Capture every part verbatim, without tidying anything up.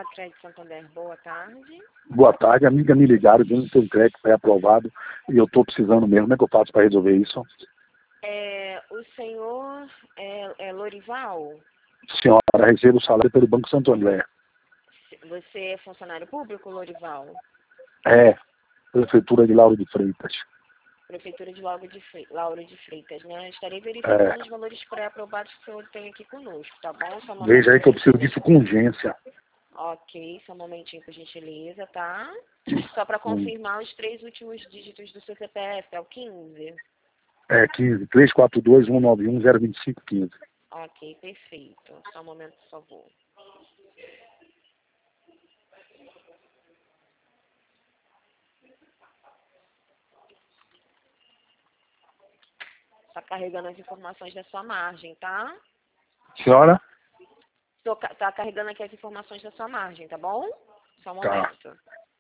Crédito Santander, boa tarde. Boa tarde, amiga, me ligaram, dizendo que tem um crédito pré-aprovado e eu estou precisando mesmo. Como é que eu faço para resolver isso? É, o senhor é, é Lorival? Senhora, recebo o salário pelo Banco Santo André. Você é funcionário público, Lorival? É, Prefeitura de Lauro de Freitas. Prefeitura de Lauro de Freitas, Lauro de Freitas, né? Estarei verificando É. os valores pré-aprovados que o senhor tem aqui conosco, tá bom? Só um Veja aí que eu momentinho. preciso disso com urgência. Ok, só um momentinho, por gentileza, tá? Só para Hum. confirmar os três últimos dígitos do seu C P F, é o quinze? É quinze, três quatro dois, um nove um, zero dois cinco um cinco. Ok, perfeito. Só um momento, por favor. Está carregando as informações da sua margem, tá? Senhora? Está carregando aqui as informações da sua margem, tá bom? Só um Tá. momento.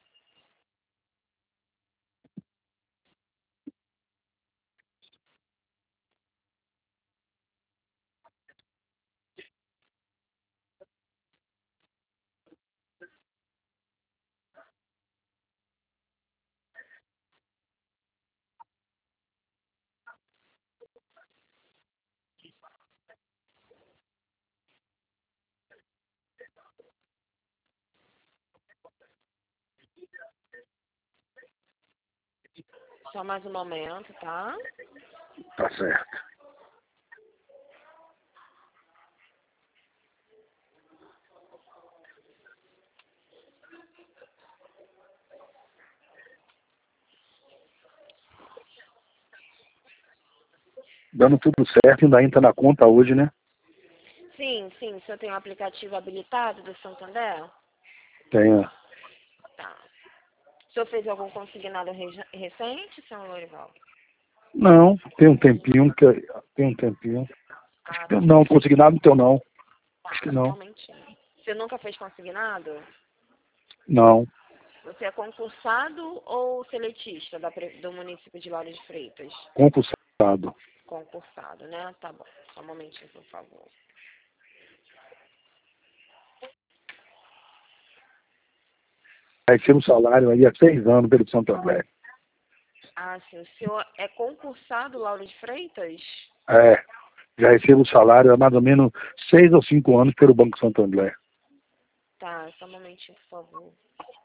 Só mais um momento, tá? Tá certo. Dando tudo certo, ainda entra na conta hoje, né? Sim, sim. O senhor tem um aplicativo habilitado do Santander? Tenho. Tá. O senhor fez algum consignado re- recente, senhor Lorival? Não, tem um tempinho que tem um tempinho. Acho Ah, que tem, tá. não, consignado não tem não. Acho que Tá, só um não. momentinho. Você nunca fez consignado? Não. Você é concursado ou seletista da pre- do município de Lauro de Freitas? Concursado. Concursado, né? Tá bom. Só um momentinho, por favor. Recebo o salário aí há seis anos pelo Santo André. Ah, sim. O senhor é concursado, Lauro de Freitas? É, já recebo o salário há mais ou menos seis ou cinco anos pelo Banco Santo André. Tá, só um momentinho, por favor.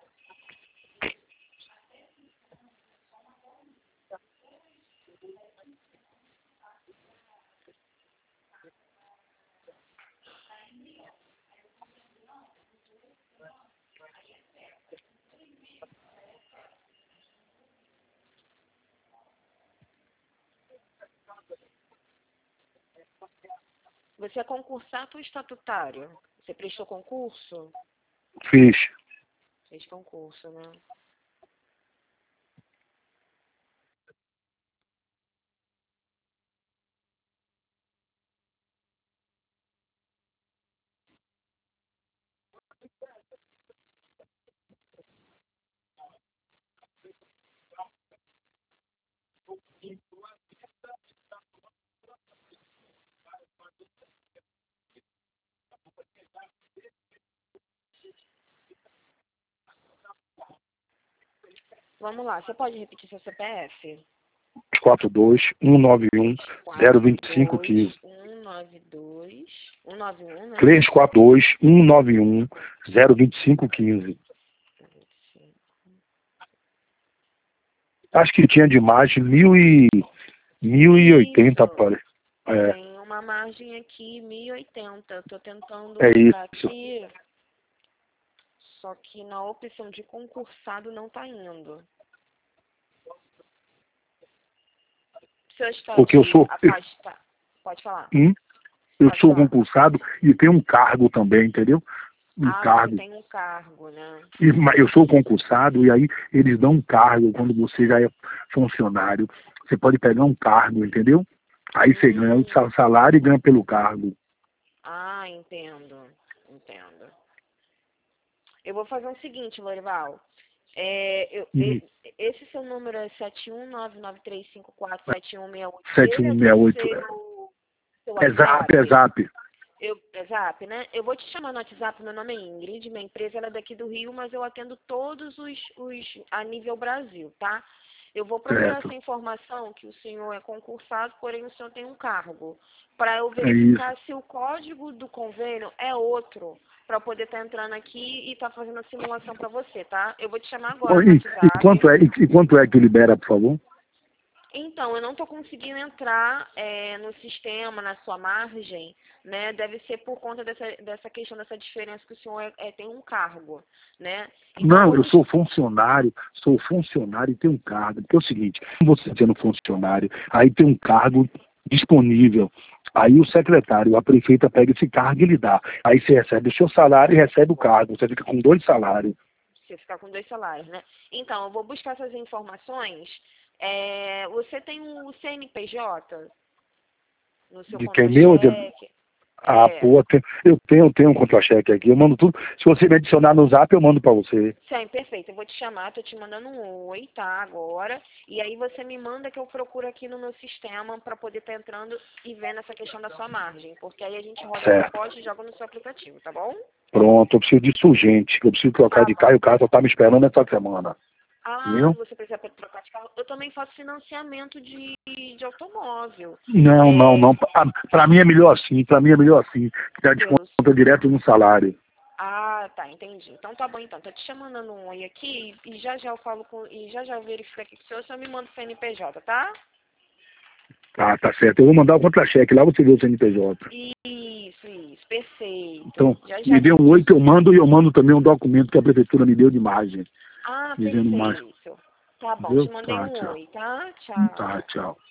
Você é concursado ou estatutário? Você prestou concurso? Fiz. Fez concurso, né? Vamos lá, você pode repetir seu C P F? quatro dois, um nove um, zero dois cinco um cinco. um nove dois, um nove um, né? três quatro dois, um nove um, zero dois cinco um cinco. Acho que tinha de margem mil e, mil e oitenta, Isso. pare. É, Tem uma margem aqui, mil e oitenta. Eu tô tentando é entrar isso. aqui, só que na opção de concursado não tá indo. O senhor está Porque eu de sou, eu, afasta... Pode falar, hum, eu pode sou falar. concursado e tenho um cargo também, entendeu? Um Ah, você cargo. tem um cargo, né? E, mas eu sou concursado e aí eles dão um cargo quando você já é funcionário. Você pode pegar um cargo, entendeu? Aí você ganha o Hum. sal- salário e ganha pelo cargo. Ah, entendo, entendo. Eu vou fazer o seguinte, Lorival. É, eu, Hum, e- esse seu número é sete um nove nove três cinco quatro sete um seis oito. sete Esse um é seis do oito. seu, seu É zap, é WhatsApp? zap. Eu, Zap, né? Eu vou te chamar no WhatsApp, meu nome é Ingrid, minha empresa ela é daqui do Rio, mas eu atendo todos os, os a nível Brasil, tá? Eu vou procurar Certo. essa informação que o senhor é concursado, porém o senhor tem um cargo, para eu É isso. verificar se o código do convênio é outro, para poder estar entrando aqui e estar fazendo a simulação para você, tá? Eu vou te chamar agora no E, e, WhatsApp. quanto é, e, e quanto é que libera, por favor? Então, eu não estou conseguindo entrar é, no sistema, na sua margem, né? Deve ser por conta dessa, dessa questão, dessa diferença que o senhor é, é, tem um cargo, né? Então, Não, vou eu te... sou funcionário, sou funcionário e tenho um cargo. Porque é o seguinte, você sendo funcionário, aí tem um cargo disponível. Aí o secretário, a prefeita pega esse cargo e lhe dá. Aí você recebe o seu salário e recebe o cargo. Você fica com dois salários. Você ficar com dois salários, né? Então, eu vou buscar essas informações. É, você tem o C N P J no seu De quem meu? De... contra-cheque? Ah, É. pô, eu tenho, eu tenho um contra-cheque aqui. Eu mando tudo. Se você me adicionar no zap, eu mando pra você. Sim, perfeito. Eu vou te chamar, tô te mandando um oi, tá? Agora. E aí você me manda que eu procuro aqui no meu sistema para poder estar entrando e vendo essa questão da sua margem. Porque aí a gente roda seu Certo. código e joga no seu aplicativo, tá bom? Pronto, eu preciso disso urgente. Eu preciso trocar Tá de bom. carro e o carro só tá me esperando essa semana. Ah, Viu? você precisa trocar de carro. Eu também faço financiamento de, de automóvel. Não, não, É, não. Pra, pra mim é melhor assim. Pra mim é melhor assim. Que dá Deus. desconto direto no salário. Ah, tá, entendi. Então tá bom então. Tô te chamando um oi aqui e já já eu falo com. E já já eu verifico aqui com o senhor, o senhor me manda o C N P J, tá? Tá, tá certo. Eu vou mandar o contra-cheque. Lá você vê o C N P J. Isso, isso, perfeito. Então, Já já me a dê um gente. oi que eu mando e eu mando também um documento que a prefeitura me deu de imagem. Ah, Dizendo mais. perfeito. Tá bom, te Entendeu? mandei Tá, um tchau. oi, tá? Tchau. Tá, tchau.